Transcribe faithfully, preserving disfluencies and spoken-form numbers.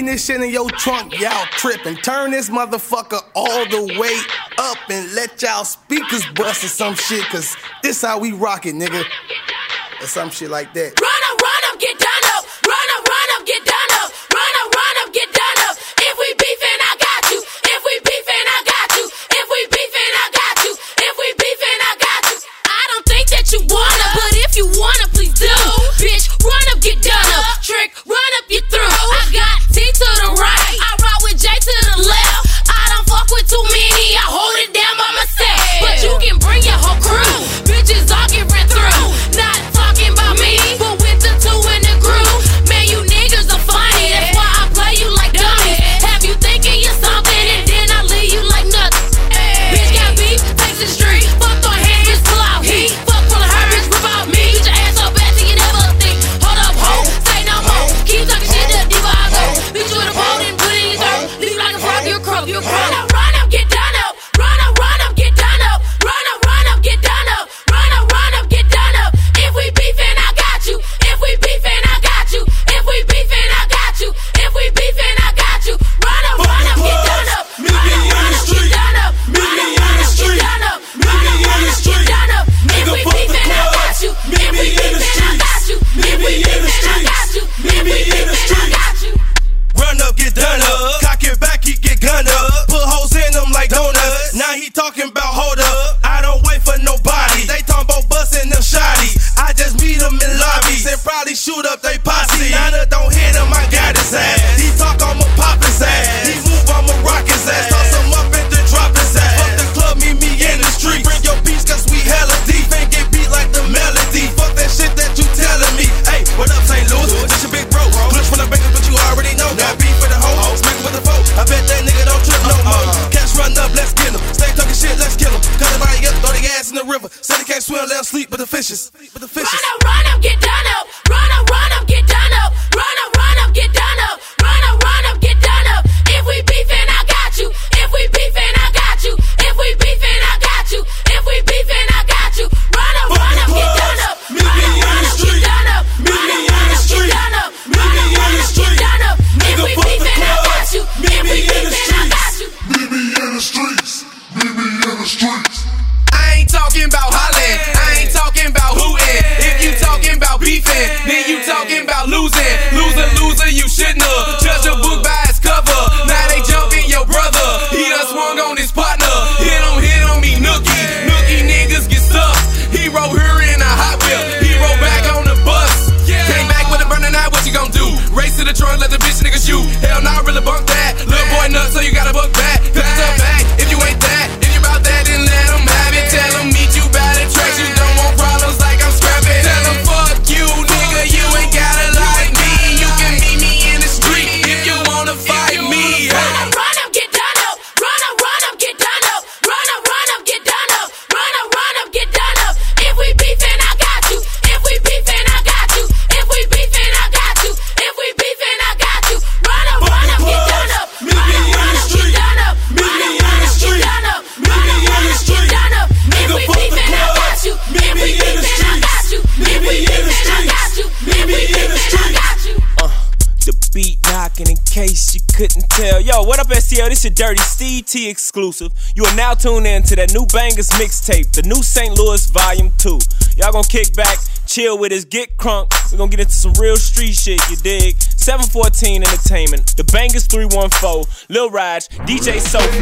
Bring this shit in your trunk, y'all trippin'. Turn this motherfucker all the way up and let y'all speakers bust or some shit, cause this how we rock it, nigga. Or some shit like that. Run up, run up, get done up. Run up, run up, get done up. Run up, run up, get done up. If we beefin', I got you. If we beefin', I got you. If we beefin', I got you. If we beefin', I got you. I don't think that you wanna, but if you wanna, please do. Bitch, run up, get done up. Trick, run up, you through. I got T to the right, I rock with J to the left. I don't fuck with too many, I hold it down by myself. But you can bring your whole crew. Bitches all get ran through. Not talking about me, but with the two in the group. Man, you niggas are funny, that's why I play you like dummies. Have you thinking you're something and then I leave you like nothing. Bitch got beef, takes the street. Fuck on hand, just pull out heat. Fuck full of her, bitch, rip out me. Get your ass so bad till you never think. Hold up, ho, say no more. Keep talking shit to the diva I go. Bitch, you in a boat and put it in your throat. Leave you like a frog, you a crow, you a crow. Run up, run up, get done up. Run up, run up, get done up. Run up, run up, get done up. Run up, run up, get done up. If we beefin', I got you. If we beefin', I got you. If we beefin', I got you. If we beefin', I got you. Run up, run up, get done up. Meet me in the street. Meet me in the street. Meet me in the street. If we beefin', I got you. Meet me in the street. Meet me in the street. Meet me in the street. Run up, get done up. Cock it back, he get gun up. Put hoes in them like donuts. Now he talking about hold up. I don't wait for nobody. They talking about busting them shotties. I just meet them in lobbies and probably shoot up they posse. Nana don't hit him, I got his ass. He talk, I'ma pop his ass. He move, I'ma rock his ass. Toss him up and then drop his ass. Fuck the club, meet me in the street. Bring your piece, cause we hella deep. Ain't get beat like the melody. Fuck that shit that you telling me. Hey, what up, Saint Louis? This your big bro. Push from the bacon, but you already know. Got beef for the hoe, smack with the foe. I bet that nigga don't trip no more. Cash run up, let's get him. Stay talking shit, let's kill him. Cut everybody up, throw their ass in the river. Said he can't swim, let him sleep with the fishes. With the fishes. Run up, run up, get done up. Run up, run up, get done up. Run up, run up, get done up. Run up, run up, get done up. If we beefin', I got you. If we beefin', I got you. If we beefin', I got you. If we beefin', I got you. Run up, run up, get done up. Meet me in the street. Meet me in the street. Meet me in the street. If we beefin', I got you. Meet me in the If we beefin', I got you. Meet me in the streets. Meet me in the streets. I ain't talking about hollering, I ain't talking about hooting. If you talking about beefing, then you talking about losing. Loser, loser, you shouldn't have judged a book by its cover. Now they jumping your brother, he done swung on his partner. Hit him, hit him, he nookie. Nookie niggas get stuck. He rode her in a Hot Wheel, he rode back on the bus. Came back with a burning eye, what you gon' do? Race to the trunk, let the bitch niggas shoot. Hell nah, really bunk that. Little boy nuts, so you gotta buck back. Cause it's a fact, if you ain't that, if you about that, then let him have it. Tell him meet you by the tracks, you don't want problems like I'm scrapping. Tell him fuck you, nigga, you ain't gotta like me. You can meet me in the street if you wanna fight me. Run up, run up, get done up. Run up, run up, get done up. Run up, run up, get done up. Run up, run up, get done up. If we beefin', I got you. If we beefin', I got you. If we beefin', I got you. If we beefin', I got you. Run up, run up, get done up. Meet me in the street. Meet me in the street. Meet me in the street. Nigga, fuck the club. Meet me in the street. Meet me in the street. Meet me in the street. Uh, the beat knocking in case you couldn't tell. Yo, what up, S T L? This your Dirty Steve T exclusive. You are now tuned in to that new Bangers mixtape, the new Saint Louis Volume two. Y'all gonna kick back, chill with us, get crunk. We gonna get into some real street shit, you dig? seven fourteen Entertainment, the Bangers three one four, Lil Raj, D J Soulfly.